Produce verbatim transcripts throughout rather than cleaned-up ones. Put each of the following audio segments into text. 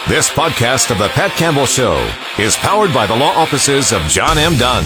This podcast of The Pat Campbell Show is powered by the law offices of John M. Dunn.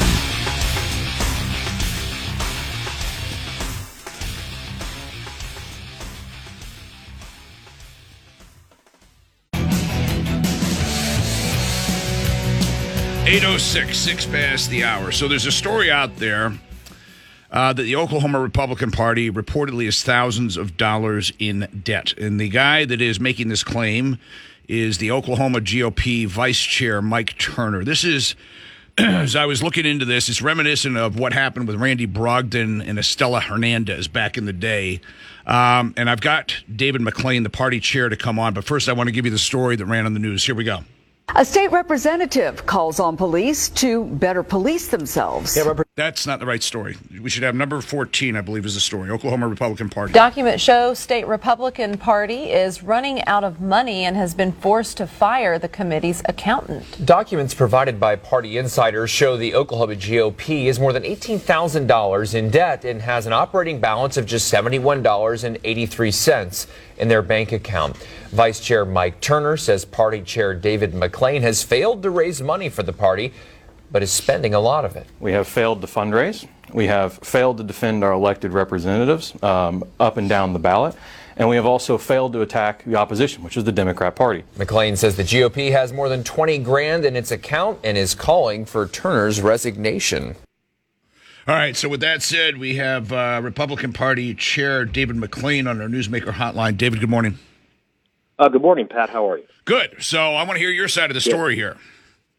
eight oh six, six past the hour. So there's a story out there uh, that the Oklahoma Republican Party reportedly has thousands of dollars in debt. And the guy that is making this claim is the Oklahoma G O P Vice Chair Mike Turner. This is, as I was looking into this, it's reminiscent of what happened with Randy Brogdon and Estela Hernandez back in the day. Um, and I've got David McLean, the party chair, to come on. But first, I want to give you the story that ran on the news. Here we go. A state representative calls on police to better police themselves. Yeah, that's not the right story. We should have number fourteen, I believe, is the story. Oklahoma Republican Party. Documents show state Republican Party is running out of money and has been forced to fire the committee's accountant. Documents provided by party insiders show the Oklahoma G O P is more than eighteen thousand dollars in debt and has an operating balance of just seventy-one dollars and eighty-three cents in their bank account. Vice Chair Mike Turner says Party Chair David McLean has failed to raise money for the party, but is spending a lot of it. We have failed to fundraise. We have failed to defend our elected representatives um, up and down the ballot. And we have also failed to attack the opposition, which is the Democrat Party. McLean says the G O P has more than twenty grand in its account and is calling for Turner's resignation. All right, so with that said, we have uh, Republican Party Chair David McLean on our Newsmaker hotline. David, good morning. Uh, good morning, Pat. How are you? Good. So I want to hear your side of the story yeah. here.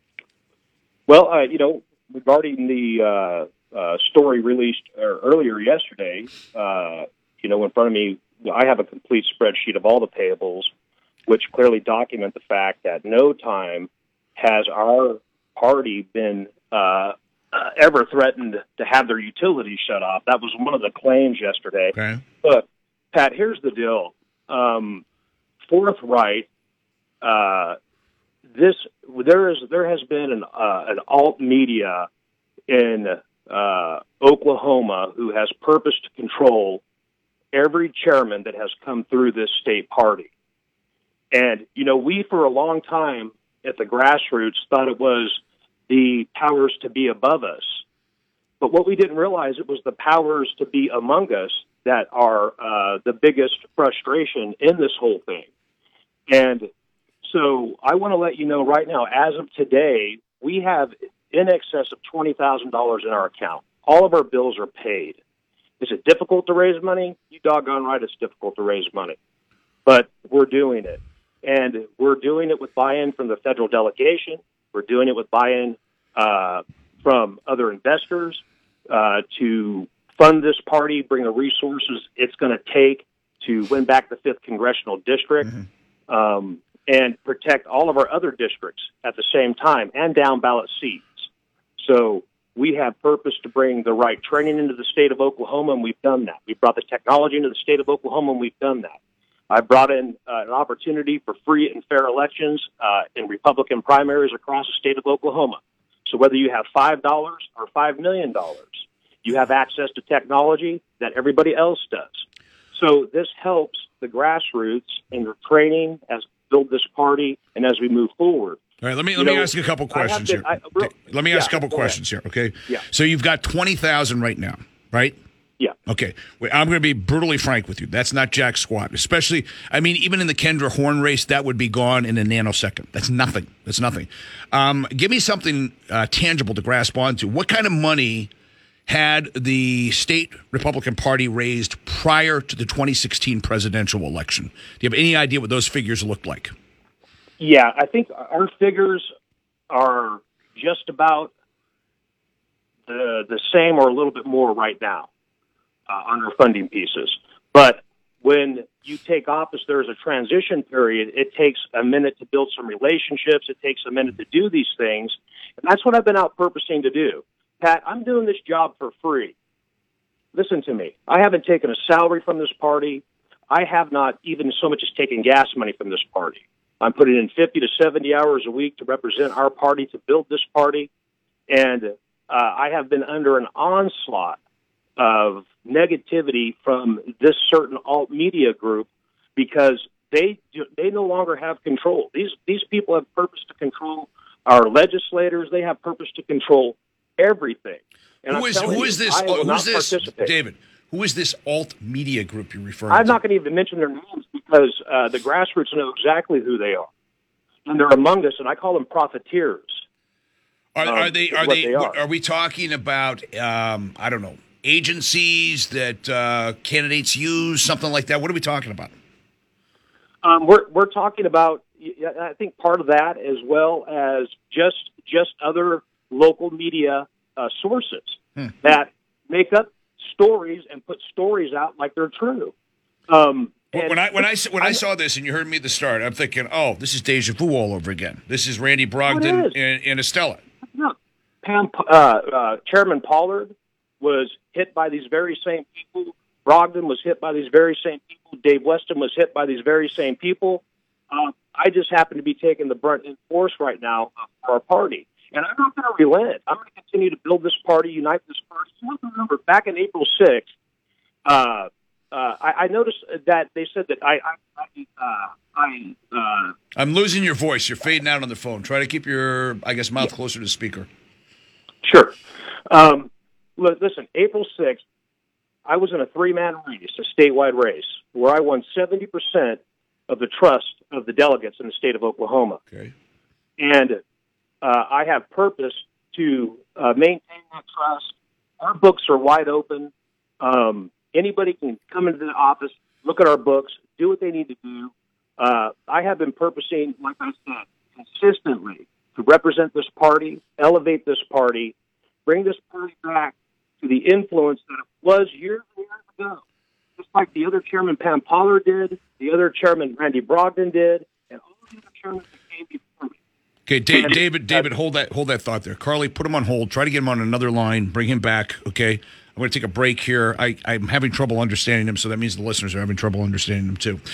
Well, uh, you know, regarding the uh, uh, story released uh, earlier yesterday, uh, you know, in front of me, I have a complete spreadsheet of all the payables, which clearly document the fact that no time has our party been uh, uh, ever threatened to have their utilities shut off. That was one of the claims yesterday. Okay. But, Pat, here's the deal. Um, forthright, uh, this there is there has been an uh, an alt media in uh, Oklahoma who has purposed to control every chairman that has come through this state party. And you know, we for a long time at the grassroots thought it was the powers to be above us, but what we didn't realize it was the powers to be among us that are uh, the biggest frustration in this whole thing. And so I want to let you know right now, as of today, we have in excess of twenty thousand dollars in our account. All of our bills are paid. Is it difficult to raise money? You doggone right it's difficult to raise money. But we're doing it. And we're doing it with buy-in from the federal delegation. We're doing it with buy-in uh, from other investors uh, to fund this party, bring the resources it's going to take to win back the fifth congressional district. Mm-hmm. Um, and protect all of our other districts at the same time and down ballot seats. So we have purpose to bring the right training into the state of Oklahoma, and we've done that. We've brought the technology into the state of Oklahoma, and we've done that. I brought in uh, an opportunity for free and fair elections uh, in Republican primaries across the state of Oklahoma. So whether you have five dollars or five million dollars, you have access to technology that everybody else does. So this helps the grassroots in their training as build this party and as we move forward. All right, let me let you me know, ask you a couple questions been, here. I, real, let me ask yeah, a couple questions ahead. here, okay? Yeah. So you've got twenty thousand right now, right? Yeah. Okay. Wait, I'm going to be brutally frank with you. That's not jack squat. Especially, I mean, even in the Kendra Horn race, that would be gone in a nanosecond. That's nothing. That's nothing. Um, give me something uh, tangible to grasp onto. What kind of money had the state Republican Party raised prior to the twenty sixteen presidential election? Do you have any idea what those figures looked like? Yeah, I think our figures are just about the the same or a little bit more right now uh, on our funding pieces. But when you take office, there's a transition period. It takes a minute to build some relationships. It takes a minute to do these things. And that's what I've been out purposing to do. Pat, I'm doing this job for free. Listen to me. I haven't taken a salary from this party. I have not even so much as taken gas money from this party. I'm putting in fifty to seventy hours a week to represent our party, to build this party. And uh, I have been under an onslaught of negativity from this certain alt media group because they they no longer have control. These these people have purpose to control our legislators. They have purpose to control everything. And who I'm is who you, is this? I will Who's not this, participate. David? Who is this alt media group you're referring I'm to? not going to even mention their names because uh, the grassroots know exactly who they are, and they're among us. And I call them profiteers. Are, um, are they? is Are what they? they are. Are we talking about? Um, I don't know. Agencies that uh, candidates use, something like that. What are we talking about? Um, we're we're talking about. I think part of that, as well as just just other local media uh, sources hmm. that make up stories and put stories out like they're true. Um, when, when I when I when I saw this and you heard me at the start, I'm thinking, oh, this is deja vu all over again. This is Randy Brogdon is. and, and Estella. No, Pam, uh, uh, Chairman Pollard was hit by these very same people. Brogdon was hit by these very same people. Dave Weston was hit by these very same people. Uh, I just happen to be taking the brunt in force right now for our party. And I'm not going to relent. I'm going to continue to build this party, unite this party. You have to remember, back in April sixth, uh, uh, I, I noticed that they said that I, I, I, uh, I uh, I'm losing your voice. You're fading out on the phone. Try to keep your, I guess, mouth yeah. closer to the speaker. Sure. Um, listen, April sixth, I was in a three-man race, a statewide race, where I won seventy percent of the trust of the delegates in the state of Oklahoma. Okay. And uh, I have purpose to uh, maintain that trust. Our books are wide open. Um, anybody can come into the office, look at our books, do what they need to do. Uh, I have been purposing, like I said, consistently to represent this party, elevate this party, bring this party back to the influence that it was years and years ago. Just like the other chairman, Pam Pollard, did, the other chairman, Randy Brogdon, did, and all the other chairmen that came before me. Okay, Dave, David, David, hold that, hold that thought there. Carly, put him on hold. Try to get him on another line. Bring him back. Okay, I'm going to take a break here. I, I'm having trouble understanding him, so that means the listeners are having trouble understanding him too.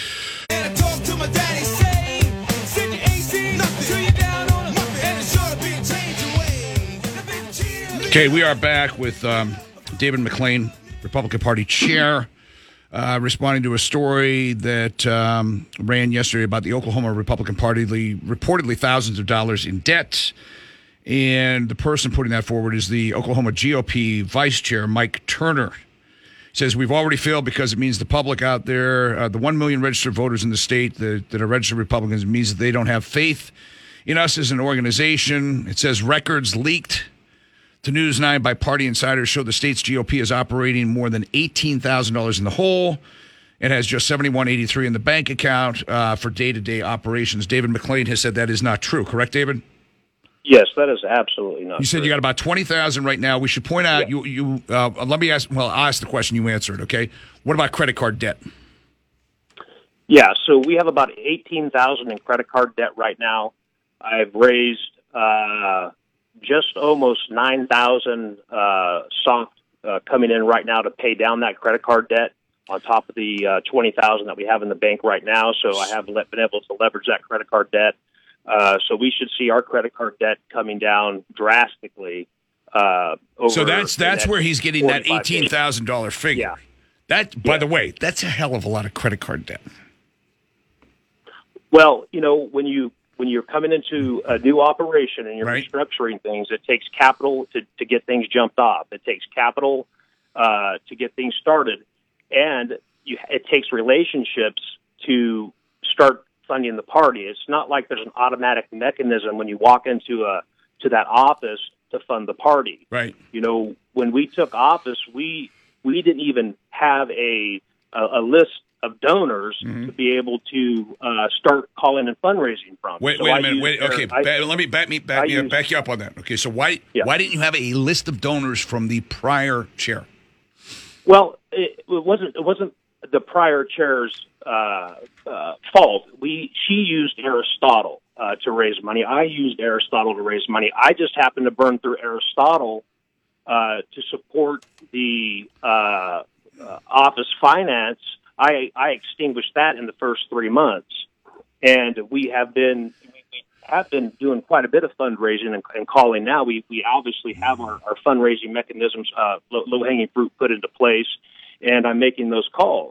Okay, we are back with um, David McClain, Republican Party chair, uh, responding to a story that um, ran yesterday about the Oklahoma Republican Party, the reportedly thousands of dollars in debt. And the person putting that forward is the Oklahoma G O P vice chair, Mike Turner. He says, we've already failed because it means the public out there, uh, the one million registered voters in the state that, that are registered Republicans, means that they don't have faith in us as an organization. It says records leaked to News nine by party insiders show the state's G O P is operating more than eighteen thousand dollars in the hole. It has just seventy-one eighty-three in the bank account uh, for day-to-day operations. David McClain has said that is not true. Correct, David? Yes, that is absolutely not You said true. You got about twenty thousand right now. We should point out, yeah. you, you uh, let me ask, well, I'll ask the question, you answer it, okay? What about credit card debt? Yeah, so we have about eighteen thousand in credit card debt right now. I've raised uh, just almost nine thousand uh, soft uh, coming in right now to pay down that credit card debt on top of the uh, twenty thousand that we have in the bank right now. So I have been able to leverage that credit card debt. Uh, so we should see our credit card debt coming down drastically. Uh, over so that's that's where he's getting that eighteen thousand dollars figure. Yeah. That, by yeah. the way, that's a hell of a lot of credit card debt. Well, you know, when you when you're coming into a new operation and you're right. restructuring things, it takes capital to, to get things jumped off. It takes capital uh, to get things started, and you, it takes relationships to start funding the party. It's not like there's an automatic mechanism when you walk into a to that office to fund the party. Right. You know, when we took office, we we didn't even have a a, a list of donors mm-hmm. to be able to uh, start calling and fundraising from. Wait, so wait I a minute. Wait, their, okay, I, ba- let me back me back, me, use, back you up on that. Okay, so why yeah. why didn't you have a list of donors from the prior chair? Well, it, it wasn't it wasn't the prior chair's uh, uh, fault. We she used Aristotle uh, to raise money. I used Aristotle to raise money. I just happened to burn through Aristotle uh, to support the uh, uh, office finance. I, I extinguished that in the first three months, and we have been we have been doing quite a bit of fundraising and, and calling now. We we obviously have our, our fundraising mechanisms, uh, low, low hanging fruit put into place, and I'm making those calls.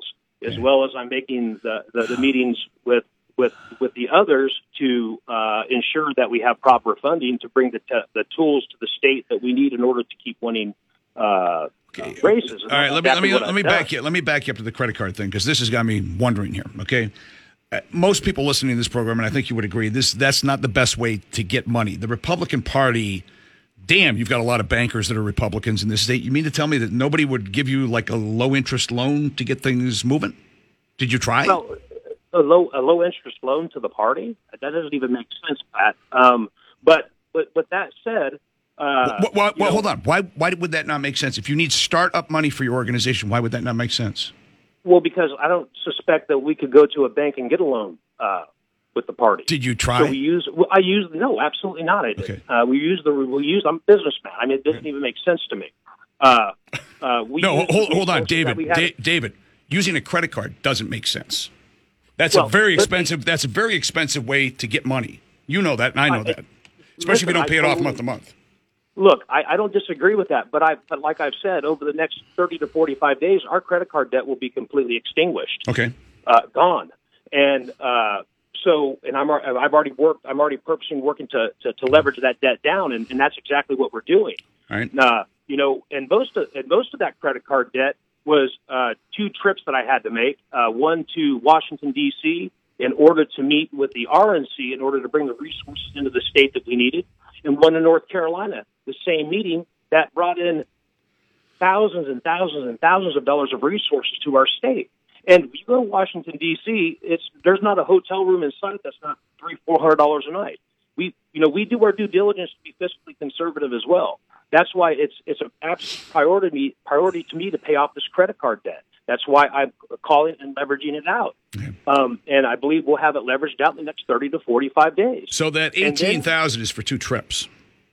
as well as I'm making the, the, the meetings with with with the others to uh, ensure that we have proper funding to bring the te- the tools to the state that we need in order to keep winning uh, Okay. races. All right, let me Exactly let me what let I've me done. back you. Let me back you up to the credit card thing because this has got me wondering here. Okay, uh, most people listening to this program, and I think you would agree, this that's not the best way to get money. The Republican Party, damn, you've got a lot of bankers that are Republicans in this state. You mean to tell me that nobody would give you like a low interest loan to get things moving? Did you try? Well, a low a low interest loan to the party, that doesn't even make sense, Pat. Um, but but but that said. Uh, well, well, well know, hold on. Why why would that not make sense? If you need startup money for your organization, why would that not make sense? Well, because I don't suspect that we could go to a bank and get a loan uh, with the party. Did you try? So we use. Well, I used. No, absolutely not. I did. Okay. Uh, we use the. We use. I'm a businessman. I mean, it doesn't even make sense to me. Uh, uh, we no, use hold, the hold on, resources David. that we had- Da- David, using a credit card doesn't make sense. That's Well, a very but- expensive. That's a very expensive way to get money. You know that, and I know I- that. Especially if you listen, don't I pay it off totally- month to month. Look, I, I don't disagree with that, but I. But like I've said, over the next thirty to forty-five days, our credit card debt will be completely extinguished. Okay. uh, gone. And uh, so, and I'm al- I've already worked. I'm already purposing working to, to, to leverage that debt down, and, and that's exactly what we're doing. All right. Uh, you know, and most of and most of that credit card debt was uh, two trips that I had to make. Uh, one to Washington D C in order to meet with the R N C in order to bring the resources into the state that we needed, and one to North Carolina. The same meeting that brought in thousands and thousands and thousands of dollars of resources to our state. And if you go to Washington D C, it's there's not a hotel room in sight that's not three, four hundred dollars a night. We, you know, we do our due diligence to be fiscally conservative as well. That's why it's it's an absolute priority to me, priority to me to pay off this credit card debt. That's why I'm calling and leveraging it out. Um, and I believe we'll have it leveraged out in the next thirty to forty-five days. So that And then- eighteen thousand is for two trips.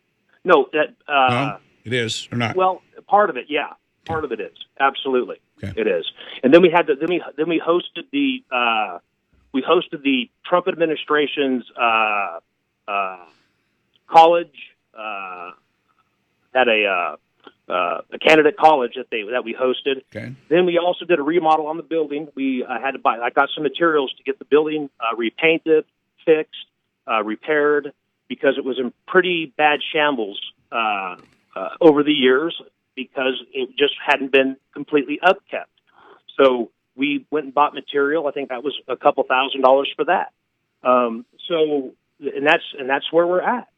No, that uh, No, it is or not? well, part of it, yeah, part of it is absolutely Okay. it is. And then we had the, then we then we hosted the uh, we hosted the Trump administration's uh, uh, college uh, at a uh, uh, a candidate college that they that we hosted. Okay. Then we also did a remodel on the building. We uh, had to buy. I got some materials to get the building uh, repainted, fixed, uh, repaired, because it was in pretty bad shambles uh, uh, over the years because it just hadn't been completely upkept. So we went and bought material. I think that was a couple thousand dollars for that. Um, so, and that's and that's where we're at.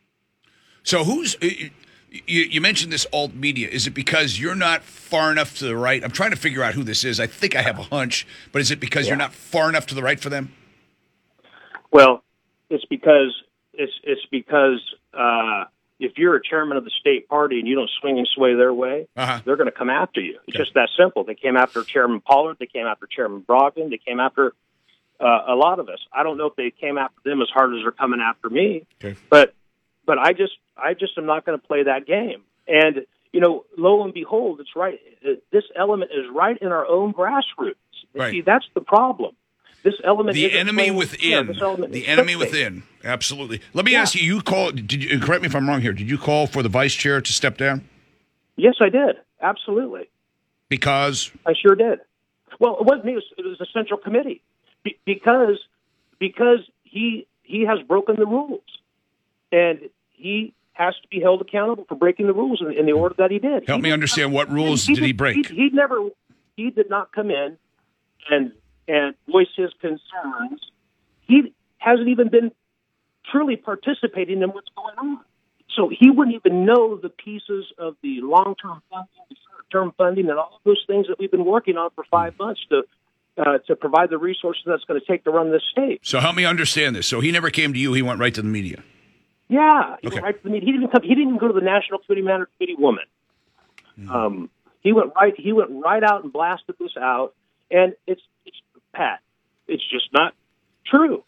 So who's you, you mentioned this alt media? Is it because you're not far enough to the right? I'm trying to figure out who this is. I think I have a hunch, but is it because Yeah. you're not far enough to the right for them? Well, it's because it's it's because uh, if you're a chairman of the state party and you don't swing and sway their way, Uh-huh. they're going to come after you. It's Okay. just that simple. They came after Chairman Pollard. They came after Chairman Brogdon. They came after uh, a lot of us. I don't know if they came after them as hard as they're coming after me, Okay. but but I just I just am not going to play that game. And you know, lo and behold, it's right. uh, This element is right in our own grassroots. Right. See, that's the problem. This element, The isn't enemy playing- yeah, within. this element The is enemy clickbait. within. Absolutely. Let me Yeah. ask you. You call? Did you correct me if I'm wrong here? Did you call for the vice chair to step down Yes, I did. Absolutely. because? I sure did. Well, it wasn't me. It was, it was the Central Committee Be- because because he he has broken the rules, and he has to be held accountable for breaking the rules in, in the order that he did. Help He- me understand what rules did he break? He, he never. He did not come in and and voice his concerns. He hasn't even been truly participating in what's going on. So he wouldn't even know the pieces of the long-term funding, the short-term funding, and all of those things that we've been working on for five months to uh, to provide the resources that's going to take to run this state. So help me understand this. So he never came to you. He went right to the media. Yeah, he Okay. went right to the meeting. He didn't come. He didn't even go to the National Committee Man or Committee Woman. Mm-hmm. Um, he went right. He went right out and blasted this out, and it's it's Pat. It's just not true.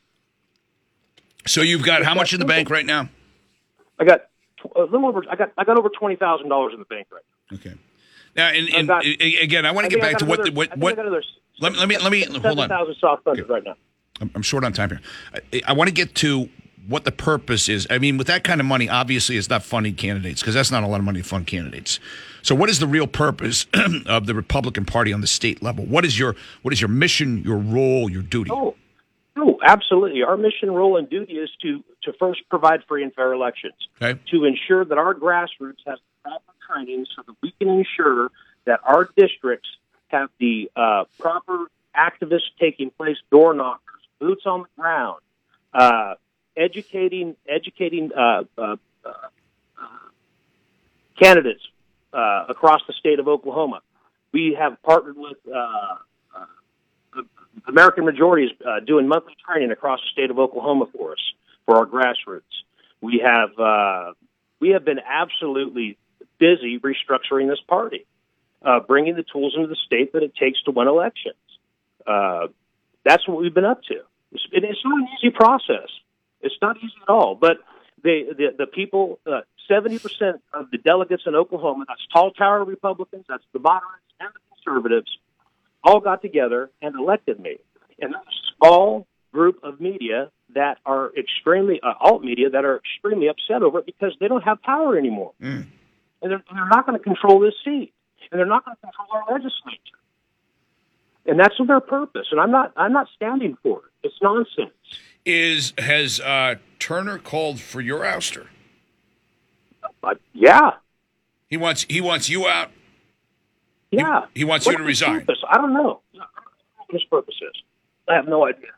So you've got how much in the bank right now? I got tw- a little over. I got I got over twenty thousand dollars in the bank right now. Okay. Now, and, I've and got- a- again, I want to I get think I back got to what another- the, what I think what. I got another Let me let me let me hold seven on. thousand soft funded right now. I'm, I'm short on time here. I, I want to get to what the purpose is. I mean, with that kind of money, obviously it's not funding candidates because that's not a lot of money to fund candidates. So what is the real purpose of the Republican Party on the state level? What is your what is your mission, your role, your duty? Oh, no, absolutely. Our mission, role, and duty is to, to first provide free and fair elections, Okay. to ensure that our grassroots has the proper training so that we can ensure that our districts have the uh, proper activists taking place, door knockers, boots on the ground, uh, educating educating uh, uh, uh, candidates uh, across the state of Oklahoma. We have partnered with uh, uh, the American Majority is uh, doing monthly training across the state of Oklahoma for us, for our grassroots. We have uh, we have been absolutely busy restructuring this party, uh, bringing the tools into the state that it takes to win elections. Uh, that's what we've been up to. It's, it's not an easy process. It's not easy at all. But they, the the people, uh, seventy percent of the delegates in Oklahoma, that's tall tower Republicans, that's the moderates and the conservatives, all got together and elected me. And there's a small group of media that are extremely, uh, alt media, that are extremely upset over it because they don't have power anymore. Mm. And, they're, and they're not going to control this seat. And they're not going to control our legislature. And that's their purpose. And I'm not I'm not standing for it. It's nonsense. Is has uh, Turner called for your ouster? Uh, yeah. He wants he wants you out. Yeah. He, he wants what you to resign. Purpose? I don't know. I don't know what his purpose is. I have no idea.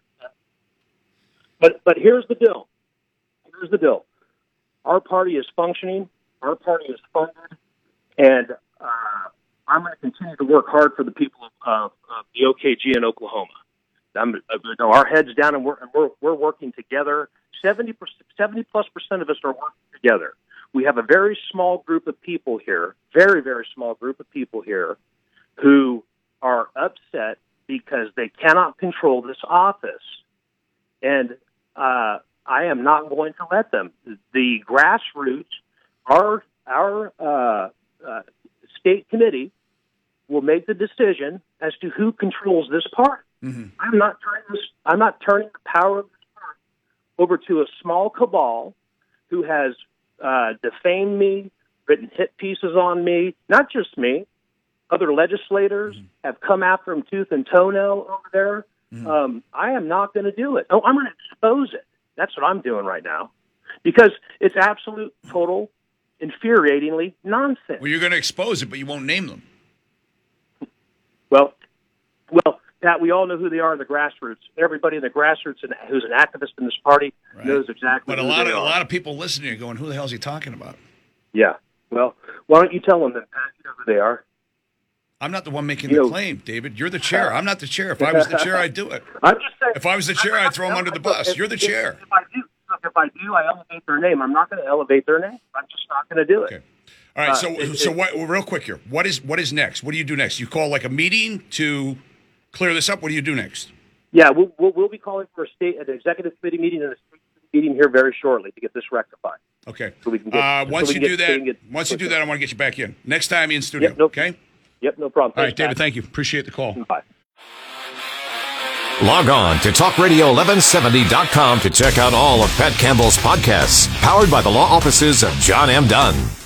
But but here's the deal. Here's the deal. Our party is functioning. Our party is funded, and uh, I'm going to continue to work hard for the people of, uh, of the O K G in Oklahoma. I'm, uh, you know, our heads down, and we're and we're, we're working together. seventy percent, seventy plus percent of us are working together. We have a very small group of people here, very very small group of people here, who are upset because they cannot control this office, and uh, I am not going to let them. The grassroots, our our uh, uh, state committee, will make the decision as to who controls this party. Mm-hmm. I'm not turning this. I'm not turning the power of this party over to a small cabal who has uh, defamed me, written hit pieces on me. Not just me. Other legislators mm-hmm. have come after him tooth and toenail over there. Mm-hmm. Um, I am not going to do it. Oh, I'm going to expose it. That's what I'm doing right now, because it's absolute, total, infuriatingly nonsense. Well, you're going to expose it, but you won't name them. Well, well, Pat, we all know who they are in the grassroots. Everybody in the grassroots and who's an activist in this party right. knows exactly. But a who lot they of are. a lot of people listening are going, "Who the hell is he talking about?" Yeah. Well, why don't you tell them that, Pat? You know who they are. I'm not the one making you the know, claim, David. You're the chair. I'm not the chair. If I was the chair, I'd do it. I'm just saying. If I was the chair, I'd throw him under the bus. If, You're the if, chair. If, if I do, if I do, I elevate their name. I'm not going to elevate their name. I'm just not going to do it. Okay. All right. Uh, So, it, so it, what? Real quick here. What is what is next? What do you do next? You call like a meeting to clear this up. What do you do next? Yeah, we'll we'll, we'll be calling for a state an executive committee meeting and a state meeting here very shortly to get this rectified. Okay. So we can get, uh, once so you get, do that, get, once you do that, I want to get you back in next time in studio. Yep, no, okay. Yep, no problem. All Thanks, right, David. Pat. Thank you. Appreciate the call. Bye. Log on to talk radio eleven seventy dot com to check out all of Pat Campbell's podcasts, powered by the law offices of John M. Dunn.